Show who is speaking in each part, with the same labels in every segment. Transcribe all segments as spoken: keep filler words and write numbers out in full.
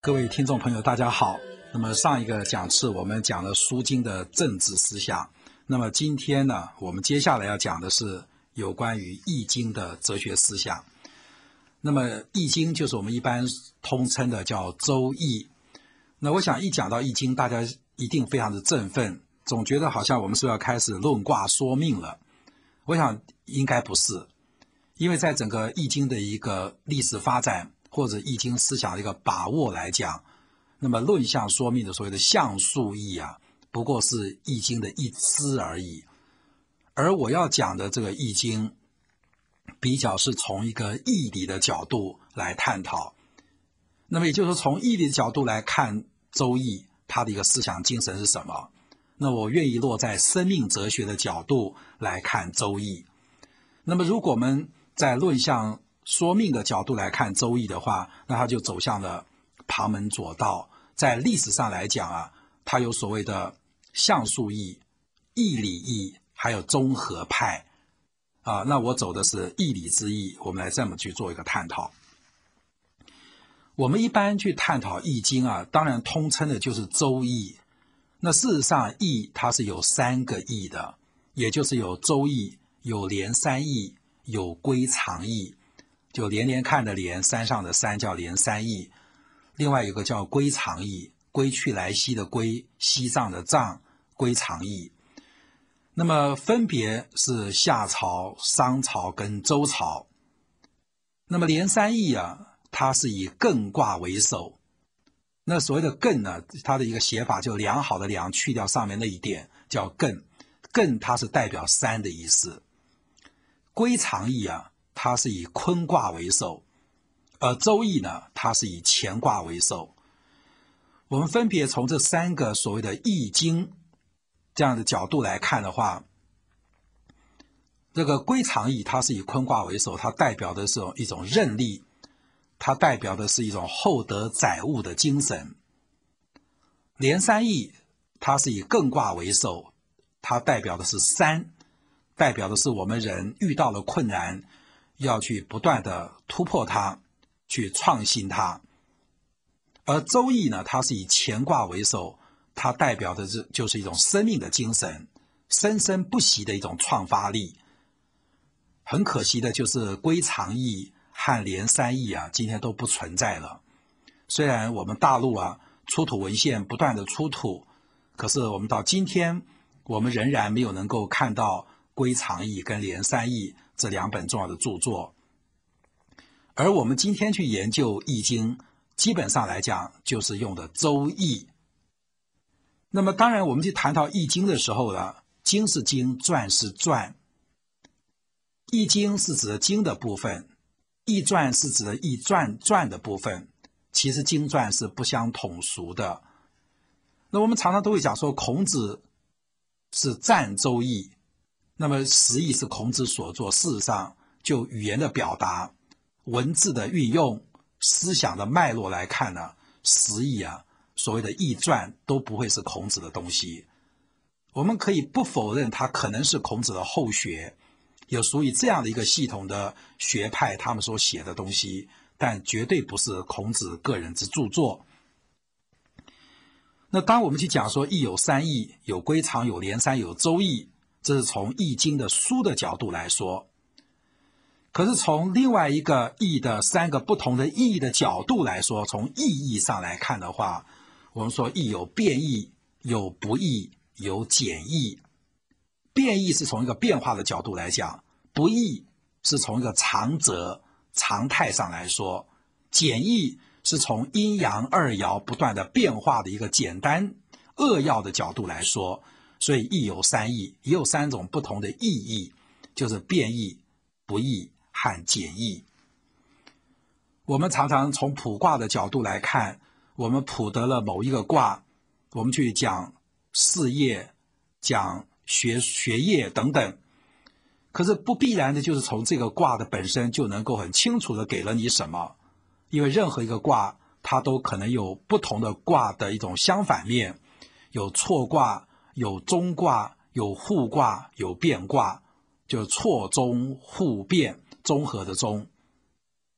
Speaker 1: 各位听众朋友大家好，那么上一个讲次我们讲了书经的政治思想，那么今天呢我们接下来要讲的是有关于易经的哲学思想。那么易经就是我们一般通称的叫周易。那我想一讲到易经大家一定非常的振奋，总觉得好像我们是要开始论卦说命了。我想应该不是，因为在整个易经的一个历史发展或者易经思想的一个把握来讲，那么论象说命的所谓的象数易啊，不过是易经的一支而已。而我要讲的这个易经比较是从一个义理的角度来探讨，那么也就是说从义理的角度来看周易它的一个思想精神是什么，那我愿意落在生命哲学的角度来看周易。那么如果我们在论象说命的角度来看周易的话，那它就走向了旁门左道。在历史上来讲啊，它有所谓的象数易、义理易，还有综合派啊。那我走的是义理之易，我们来这么去做一个探讨。我们一般去探讨易经啊，当然通称的就是周易。那事实上易它是有三个易的，也就是有周易、有连三易、有归藏易。就连连看的连，山上的山叫连三易，另外有个叫归藏易，归去来兮的归，西藏的藏，归藏易。那么分别是夏朝、商朝跟周朝。那么连三易啊，它是以艮卦为首。那所谓的艮呢，它的一个写法就良好的良，去掉上面那一点叫艮，艮它是代表山的意思。归藏易啊，它是以坤卦为首，而周易呢，它是以乾卦为首。我们分别从这三个所谓的易经这样的角度来看的话，这个归藏易它是以坤卦为首，它代表的是一种韧力，它代表的是一种厚德载物的精神。连三易它是以艮卦为首，它代表的是山，代表的是我们人遇到了困难要去不断的突破它，去创新它。而周易呢，它是以乾卦为首，它代表的是就是一种生命的精神，生生不息的一种创发力。很可惜的就是归藏易和连三易啊，今天都不存在了。虽然我们大陆啊出土文献不断的出土，可是我们到今天我们仍然没有能够看到归藏易跟连三易这两本重要的著作。而我们今天去研究易经，基本上来讲就是用的周易。那么当然我们去谈到易经的时候呢，经是经，传是传。易经是指的经的部分，易传是指的易传传的部分，其实经传是不相统属的。那我们常常都会讲说孔子是赞周易，那么实义是孔子所作。事实上就语言的表达、文字的运用、思想的脉络来看呢，实义啊所谓的易传都不会是孔子的东西。我们可以不否认它可能是孔子的后学，有属于这样的一个系统的学派他们所写的东西，但绝对不是孔子个人之著作。那当我们去讲说易有三易，有归藏，有连三，有周易，这是从易经的书的角度来说。可是从另外一个易的三个不同的意义的角度来说，从意义上来看的话，我们说易有变易，有不易，有简易。变易是从一个变化的角度来讲，不易是从一个常则常态上来说，简易是从阴阳二爻不断的变化的一个简单扼要的角度来说。所以易有三易，也有三种不同的意义，就是变易、不易和简易。我们常常从卜卦的角度来看，我们卜得了某一个卦，我们去讲事业、讲学学业等等，可是不必然的就是从这个卦的本身就能够很清楚的给了你什么，因为任何一个卦它都可能有不同的卦的一种相反面，有错卦，有中卦，有互卦，有变卦，就错中互变，综合的综。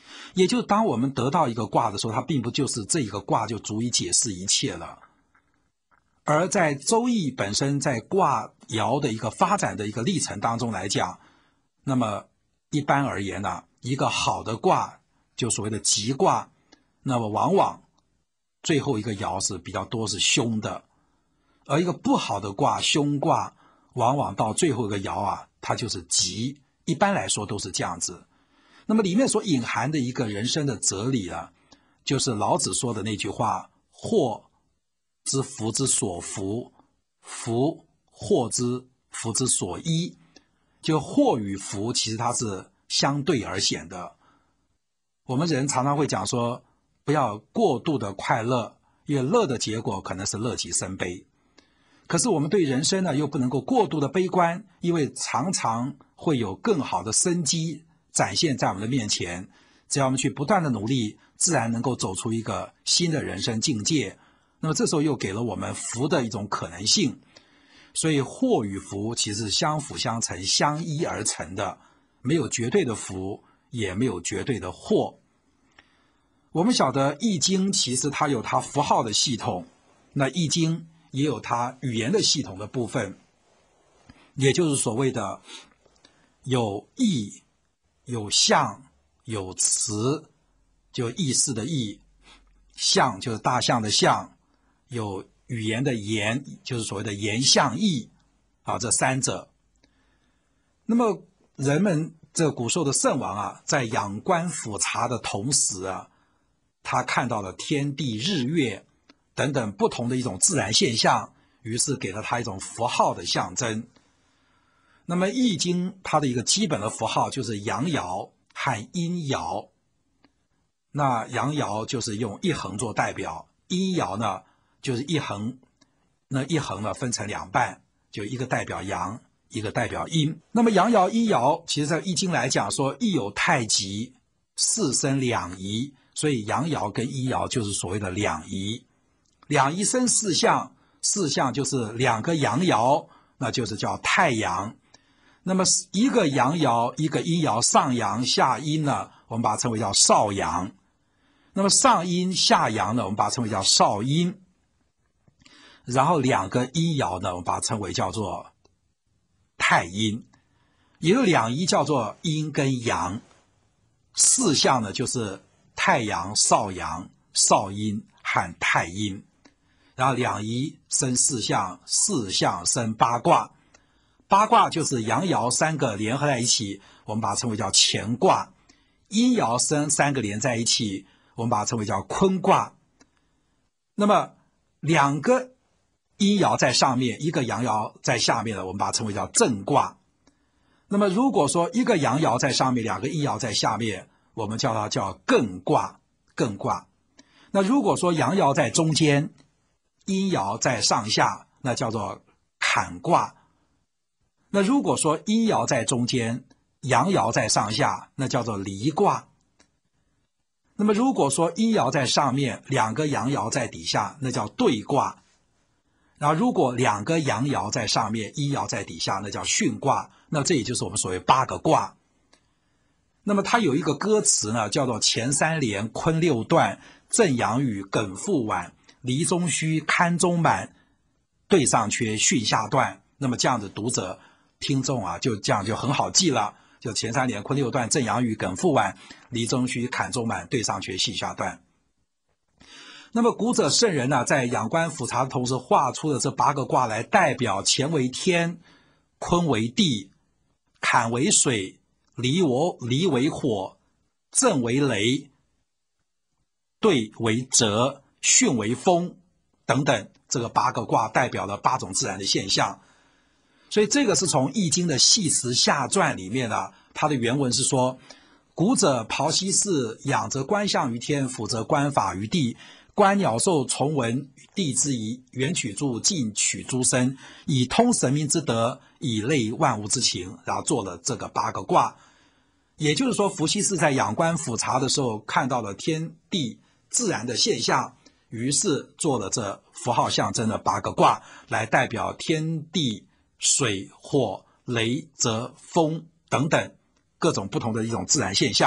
Speaker 1: 也就是当我们得到一个卦的时候，它并不就是这一个卦就足以解释一切了。而在周易本身在卦爻的一个发展的一个历程当中来讲，那么一般而言呢，一个好的卦就所谓的吉卦，那么往往最后一个爻是比较多是凶的，而一个不好的卦凶卦往往到最后一个爻啊，它就是吉，一般来说都是这样子。那么里面所隐含的一个人生的哲理啊，就是老子说的那句话，祸之福之所伏，福祸之福之所依。就祸与福其实它是相对而显的。我们人常常会讲说，不要过度的快乐，因为乐的结果可能是乐极生悲。可是我们对人生呢，又不能够过度的悲观，因为常常会有更好的生机展现在我们的面前。只要我们去不断的努力，自然能够走出一个新的人生境界。那么这时候又给了我们福的一种可能性。所以祸与福其实相辅相成，相依而成的，没有绝对的福，也没有绝对的祸。我们晓得易经其实它有它符号的系统，那易经也有它语言的系统的部分，也就是所谓的有意、有象、有词，就意识的意，象就是大象的象，有语言的言，就是所谓的言象意啊，这三者。那么人们这古时候的圣王啊，在仰观俯察的同时啊，他看到了天地日月等等不同的一种自然现象，于是给了他一种符号的象征。那么易经它的一个基本的符号就是阳爻和阴爻，那阳爻就是用一横做代表，阴爻呢就是一横，那一横呢分成两半，就一个代表阳，一个代表阴。那么阳爻阴爻其实在易经来讲说，一有太极，四生两仪，所以阳爻跟阴爻就是所谓的两仪。两仪生四象，四象就是两个阳爻，那就是叫太阳。那么一个阳爻一个阴爻，上阳下阴呢，我们把它称为叫少阳。那么上阴下阳呢，我们把它称为叫少阴。然后两个阴爻呢，我们把它称为叫做太阴。也有两仪叫做阴跟阳，四象呢就是太阳、少阳、少阴和太阴。然后两仪生四象，四象生八卦。八卦就是阳爻三个联合在一起，我们把它称为叫乾卦。阴爻生三个连在一起，我们把它称为叫坤卦。那么两个阴爻在上面，一个阳爻在下面的，我们把它称为叫震卦。那么如果说一个阳爻在上面，两个阴爻在下面，我们叫它叫艮卦。艮卦。那如果说阳爻在中间，阴爻在上下，那叫做坎卦。那如果说阴爻在中间，阳爻在上下，那叫做离卦。那么如果说阴爻在上面，两个阳爻在底下，那叫兑卦。然后如果两个阳爻在上面，阴爻在底下，那叫巽卦。那这也就是我们所谓八个卦。那么它有一个歌词呢，叫做乾三连，坤六断，震阳雨，艮复晚，离中虚，坎中满，兑上缺，巽下断。那么这样子读者听众啊，就这样就很好记了，就乾三连，坤六断，震阳雨，艮复晚，离中虚，坎中满，兑上缺，巽下断。那么古者圣人呢、啊，在仰观俯察的同时，画出了这八个卦来代表乾为天，坤为地，坎为水，离我离为火，震为雷，兑为泽，巽为风等等，这个八个卦代表了八种自然的现象。所以这个是从易经的系辞下传里面呢，它的原文是说，古者庖溪氏，仰则观象于天，俯则观法于地，观鸟兽虫蚊地之宜，远取诸近取诸生，以通神明之德，以类万物之情，然后做了这个八个卦。也就是说，伏羲氏在仰观俯察的时候，看到了天地自然的现象，于是做了这符号象征的八个卦，来代表天地水火雷泽风等等各种不同的一种自然现象。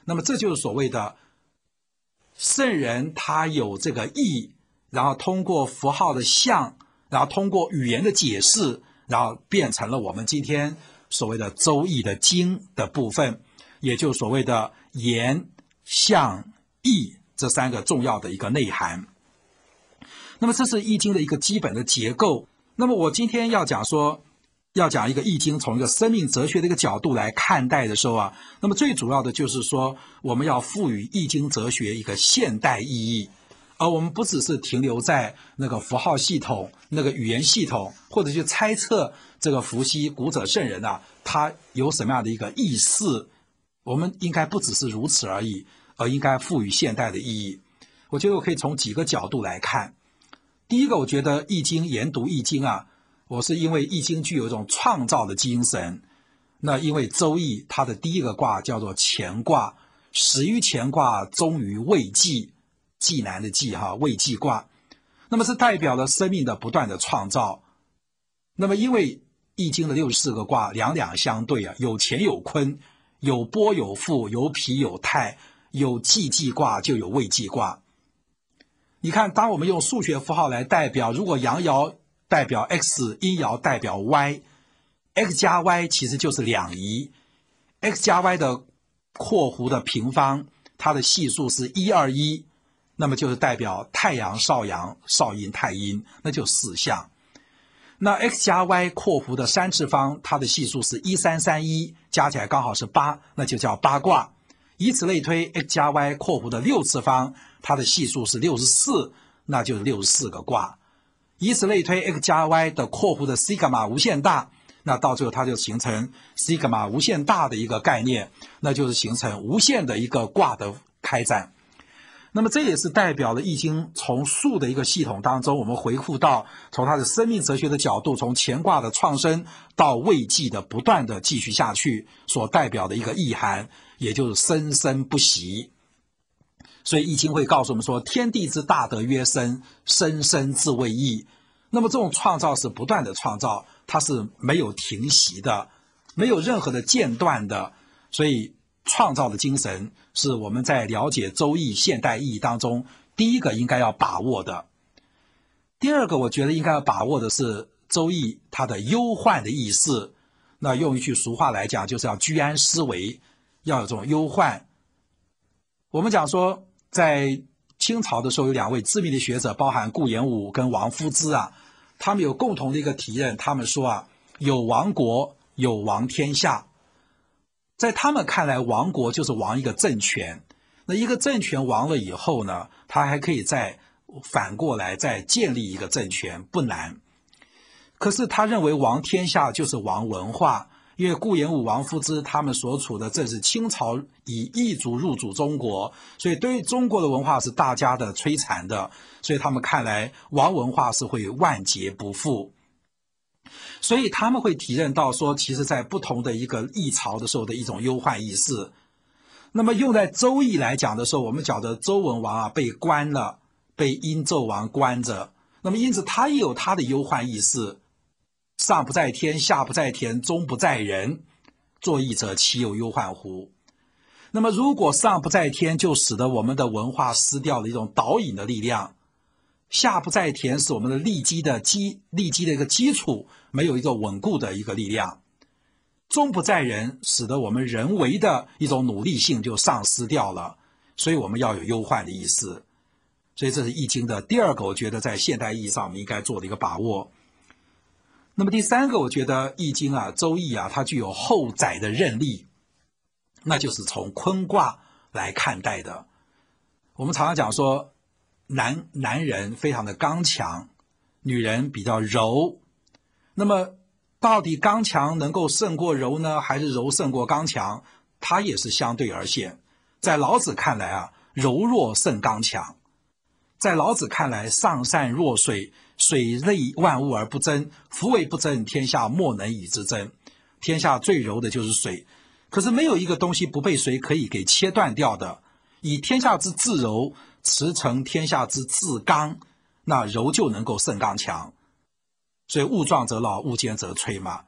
Speaker 1: 那么这就是所谓的圣人他有这个意，然后通过符号的象，然后通过语言的解释，然后变成了我们今天所谓的周易的经的部分，也就是所谓的言、象、意这三个重要的一个内涵。那么这是易经的一个基本的结构。那么我今天要讲说，要讲一个易经从一个生命哲学的一个角度来看待的时候啊，那么最主要的就是说，我们要赋予易经哲学一个现代意义，而我们不只是停留在那个符号系统、那个语言系统，或者去猜测这个伏羲古者圣人啊，他有什么样的一个意思，我们应该不只是如此而已，而应该赋予现代的意义。我觉得我可以从几个角度来看。第一个，我觉得易经研读易经啊，我是因为易经具有一种创造的精神。那因为周易它的第一个卦叫做乾卦，始于乾卦，终于未济，济南的济哈，未济卦。那么是代表了生命的不断的创造。那么因为易经的六十四个卦两两相对啊，有乾有坤，有波有复，有否有泰，有济济卦就有未济卦。你看，当我们用数学符号来代表，如果阳爻代表 x， 阴爻代表 y，x 加 y 其实就是两仪 ，x 加 y 的括弧的平方，它的系数是一二一，那么就是代表太阳、少阳、少阴、太阴，那就四象。那 x 加 y 括弧的三次方，它的系数是一三三一，加起来刚好是八，那就叫八卦。以此类推 ，x 加 y 括弧的六次方，它的系数是六十四，那就是六十四个卦。以此类推 ，x 加 y 的括弧的西格玛无限大，那到最后它就形成西格玛无限大的一个概念，那就是形成无限的一个卦的开展。那么这也是代表了易经从数的一个系统当中，我们回复到从它的生命哲学的角度，从乾卦的创生到未济的不断的继续下去，所代表的一个意涵，也就是生生不息。所以易经会告诉我们说，天地之大德曰生，生生自谓易。那么这种创造是不断的创造，它是没有停息的，没有任何的间断的。所以创造的精神是我们在了解周易现代意义当中第一个应该要把握的。第二个我觉得应该要把握的是周易它的忧患的意思。那用一句俗话来讲，就是要居安思危，要有这种忧患。我们讲说，在清朝的时候有两位知名的学者，包含顾炎武跟王夫之啊，他们有共同的一个体认，他们说啊，有亡国，有亡天下。在他们看来，亡国就是亡一个政权，那一个政权亡了以后呢，他还可以再反过来再建立一个政权，不难。可是他认为亡天下就是亡文化，因为顾炎武、王夫之他们所处的正是清朝以异族入主中国，所以对于中国的文化是大家的摧残的，所以他们看来亡文化是会万劫不复。所以他们会体认到说，其实在不同的一个易朝的时候的一种忧患意识。那么用在周易来讲的时候，我们讲的周文王啊被关了，被殷纣王关着，那么因此他也有他的忧患意识，上不在天，下不在田，中不在人，作易者其有忧患乎？那么如果上不在天，就使得我们的文化失掉了一种导引的力量，下不在田是我们的立基的基立基的一个基础没有一个稳固的一个力量，中不在人，使得我们人为的一种努力性就丧失掉了，所以我们要有忧患的意思。所以这是易经的第二个，我觉得在现代意义上我们应该做的一个把握。那么第三个，我觉得易经啊周易啊它具有后载的任力，那就是从坤卦来看待的。我们常常讲说男男人非常的刚强，女人比较柔。那么到底刚强能够胜过柔呢，还是柔胜过刚强？它也是相对而现。在老子看来啊，柔弱胜刚强。在老子看来，上善若水，水利万物而不争，夫为不争，天下莫能与之争。天下最柔的就是水，可是没有一个东西不被水可以给切断掉的。以天下之至柔，驰骋天下之至刚，那柔就能够胜刚强。所以物壮则老，物坚则摧嘛。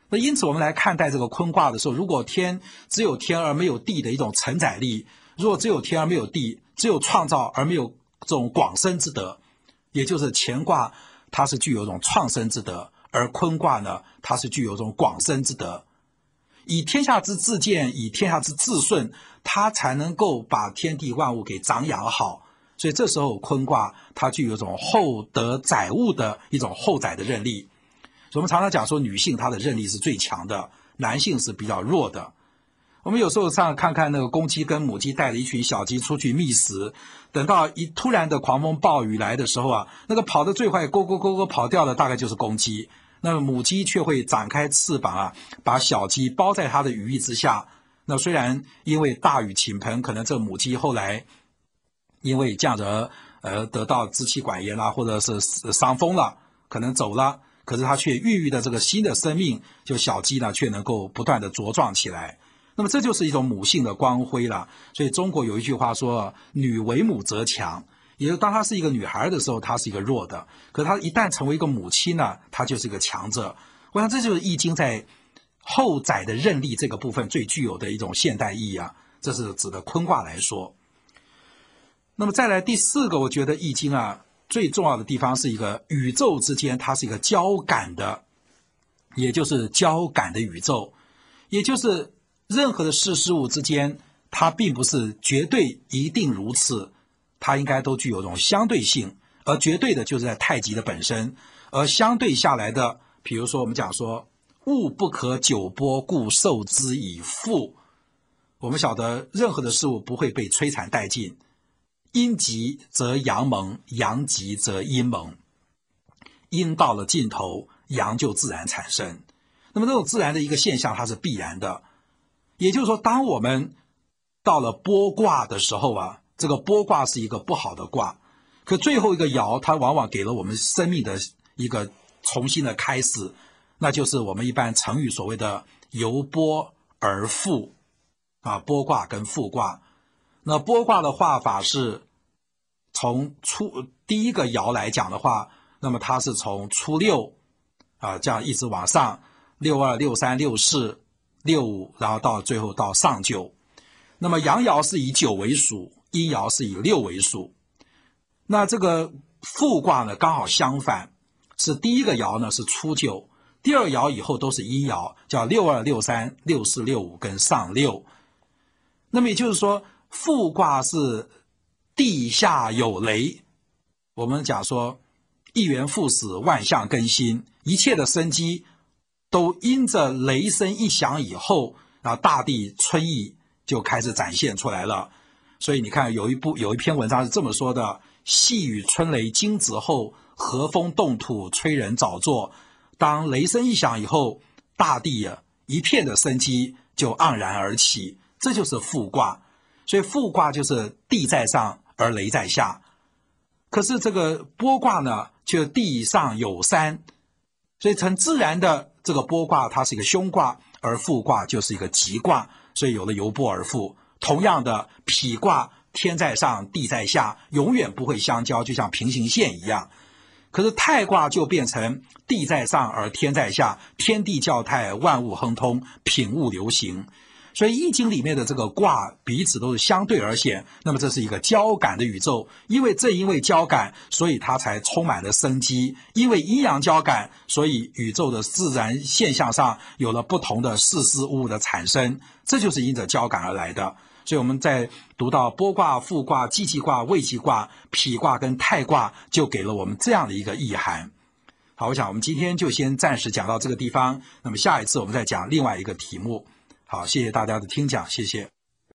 Speaker 1: 那因此我们来看待这个坤卦的时候，如果天只有天而没有地的一种承载力，如果只有天而没有地，只有创造而没有这种广生之德，也就是乾卦它是具有一种创生之德，而坤卦呢它是具有一种广生之德。以天下之自健，以天下之自顺，它才能够把天地万物给长养好。所以这时候坤卦它具有一种厚德载物的一种厚载的任力。所以我们常常讲说女性她的任力是最强的，男性是比较弱的。我们有时候上看看那个公鸡跟母鸡带了一群小鸡出去觅食，等到一突然的狂风暴雨来的时候啊，那个跑得最快咕咕咕咕跑掉的大概就是公鸡，那么母鸡却会展开翅膀啊，把小鸡包在它的羽翼之下。那虽然因为大雨倾盆，可能这母鸡后来因为这样子呃得到支气管炎啦，或者是伤风了，可能走了，可是它却孕育的这个新的生命，就小鸡呢却能够不断的茁壮起来。那么这就是一种母性的光辉了。所以中国有一句话说，女为母则强，也就是当她是一个女孩的时候，她是一个弱的，可是她一旦成为一个母亲呢，她就是一个强者。我想这就是易经在厚载的任力这个部分最具有的一种现代意义啊，这是指的坤卦来说。那么再来第四个，我觉得易经啊最重要的地方是一个宇宙之间它是一个交感的，也就是交感的宇宙，也就是任何的事事物之间，它并不是绝对一定如此，它应该都具有一种相对性，而绝对的就是在太极的本身，而相对下来的，比如说我们讲说物不可久播，故受之以复。我们晓得任何的事物不会被摧残殆尽，阴极则阳萌，阳极则阴萌，阴到了尽头，阳就自然产生。那么这种自然的一个现象它是必然的，也就是说当我们到了剥卦的时候啊，这个剥卦是一个不好的卦，可最后一个爻它往往给了我们生命的一个重新的开始，那就是我们一般成语所谓的由剥而复啊，剥卦跟复卦。那剥卦的画法是从初第一个爻来讲的话，那么它是从初六啊这样一直往上，六二六三六四六五，然后到最后到上九。那么阳爻是以九为属，阴爻是以六为属。那这个复卦呢刚好相反，是第一个爻呢是初九，第二爻以后都是阴爻，叫六二六三六四六五跟上六。那么也就是说复卦是地下有雷，我们讲说一元复始，万象更新，一切的生机都因着雷声一响以后，然后大地春意就开始展现出来了。所以你看有一部有一篇文章是这么说的，细雨春雷惊蛰后，和风动土催人早作。当雷声一响以后，大地啊一片的生机就盎然而起，这就是复卦。所以复卦就是地在上而雷在下。可是这个剥卦呢却地上有山，所以很自然的这个剥卦它是一个凶卦，而复卦就是一个吉卦，所以有了由剥而复。同样的否卦天在上地在下，永远不会相交，就像平行线一样。可是泰卦就变成地在上而天在下，天地交泰，万物亨通，品物流行。所以易经里面的这个卦彼此都是相对而显，那么这是一个交感的宇宙，因为正因为交感，所以它才充满了生机，因为阴阳交感，所以宇宙的自然现象上有了不同的事事物的产生，这就是因着交感而来的。所以我们在读到剥卦、复卦、既济卦、未济卦、否卦跟泰卦，就给了我们这样的一个意涵。好，我想我们今天就先暂时讲到这个地方，那么下一次我们再讲另外一个题目。好，谢谢大家的听讲，谢谢。